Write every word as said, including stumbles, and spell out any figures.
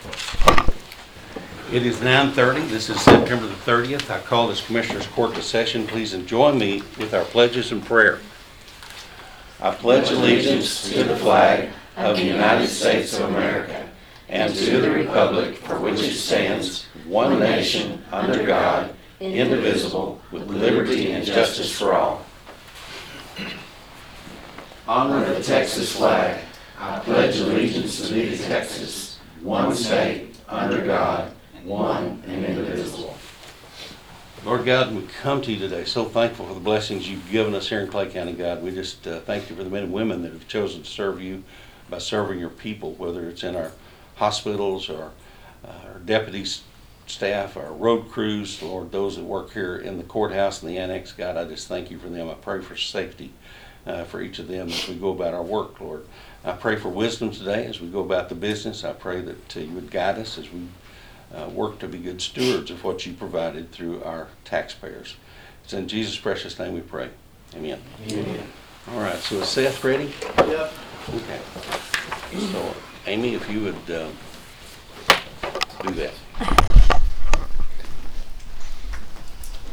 It is nine thirty. This is September the thirtieth. I call this Commissioners Court to session. Please join me with our pledges and prayer. I pledge allegiance to the flag of the United States of America and to the republic for which it stands, one nation, under God, indivisible, with liberty and justice for all. Honor the Texas flag. I pledge allegiance to thee, Texas, one state, under God, one and indivisible. Lord God, we come to you today so thankful for the blessings you've given us here in Clay County, God. We just uh, thank you for the men and women that have chosen to serve you by serving your people, whether it's in our hospitals or uh, our deputy staff, our road crews, Lord, those that work here in the courthouse and the annex. God, I just thank you for them. I pray for safety uh, for each of them as we go about our work, Lord. I pray for wisdom today as we go about the business. I pray that uh, you would guide us as we Uh, work to be good stewards of what you provided through our taxpayers. It's in Jesus' precious name we pray. Amen. Amen. All right, so is Seth ready? Yep. Okay. So, Amy, if you would uh, do that.